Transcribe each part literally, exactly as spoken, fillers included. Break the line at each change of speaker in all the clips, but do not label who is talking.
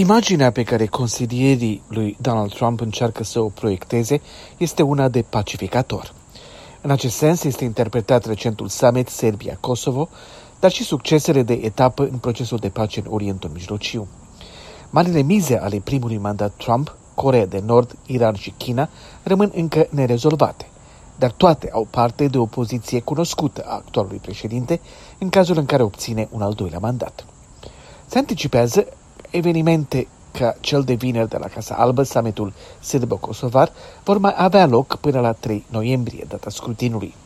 Imaginea pe care consilierii lui Donald Trump încearcă să o proiecteze este una de pacificator. În acest sens este interpretat recentul summit Serbia-Kosovo, dar și succesele de etapă în procesul de pace în Orientul Mijlociu. Marile mize ale primului mandat Trump, Coreea de Nord, Iran și China, rămân încă nerezolvate, dar toate au parte de o poziție cunoscută a actualului președinte în cazul în care obține un al doilea mandat. Se anticipează evenimente ca cel de vineri de la Casa Albă, summitul sârbo-kosovar, vor mai avea loc până la trei noiembrie, data scrutinului.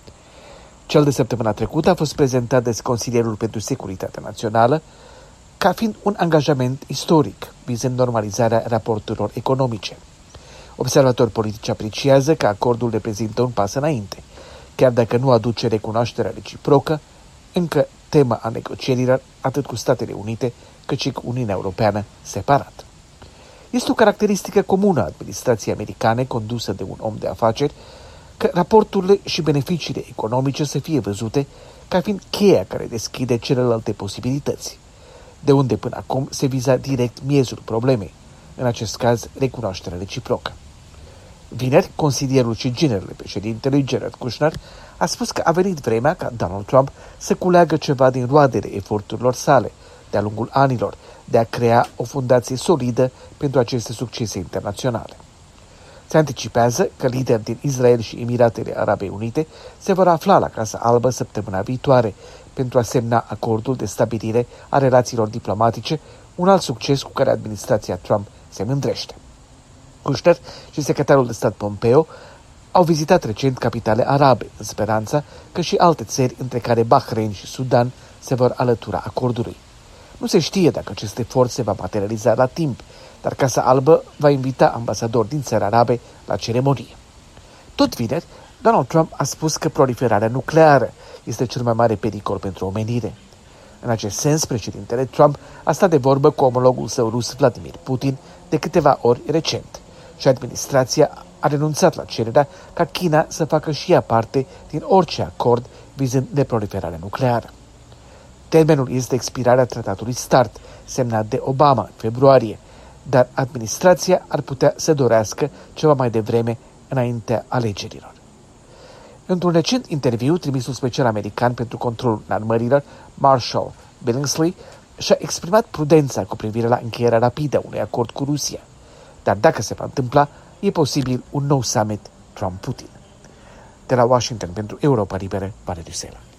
Cel de săptămâna trecută a fost prezentat de Consilierul pentru Securitate Națională ca fiind un angajament istoric, vizând normalizarea raporturilor economice. Observatori politici apreciază că acordul reprezintă un pas înainte, chiar dacă nu aduce recunoașterea reciprocă, încă tema a negocierilor atât cu Statele Unite cât și cu Uniunea Europeană separat. Este o caracteristică comună a administrației americane condusă de un om de afaceri că raporturile și beneficiile economice să fie văzute ca fiind cheia care deschide celelalte posibilități, de unde până acum se viza direct miezul problemei, în acest caz recunoașterea reciprocă. Vineri, consilierul și generele președintelui Jared Kushner a spus că a venit vremea ca Donald Trump să culeagă ceva din roadele eforturilor sale de-a lungul anilor de a crea o fundație solidă pentru aceste succese internaționale. Se anticipează că lideri din Israel și Emiratele Arabe Unite se vor afla la Casa Albă săptămâna viitoare pentru a semna acordul de stabilire a relațiilor diplomatice, un alt succes cu care administrația Trump se mândrește. Kushner și secretarul de stat Pompeo au vizitat recent capitale arabe, în speranța că și alte țări, între care Bahrain și Sudan, se vor alătura acordului. Nu se știe dacă acest efort se va materializa la timp, dar Casa Albă va invita ambasadori din țări arabe la ceremonie. Tot vineri, Donald Trump a spus că proliferarea nucleară este cel mai mare pericol pentru omenire. În acest sens, președintele Trump a stat de vorbă cu omologul său rus Vladimir Putin de câteva ori recent și administrația a renunțat la cererea ca China să facă și ea parte din orice acord vizând neproliferarea nucleară. Termenul este expirarea tratatului START, semnat de Obama în februarie, dar administrația ar putea să dorească ceva mai devreme înaintea alegerilor. Într-un recent interviu, trimisul special american pentru controlul înarmărilor, Marshall Billingsley, și-a exprimat prudența cu privire la încheierea rapidă a unui acord cu Rusia, dar dacă se va întâmpla, e posibil un nou summit Trump-Putin. De la Washington pentru Europa Liberă, Valeriu Sela.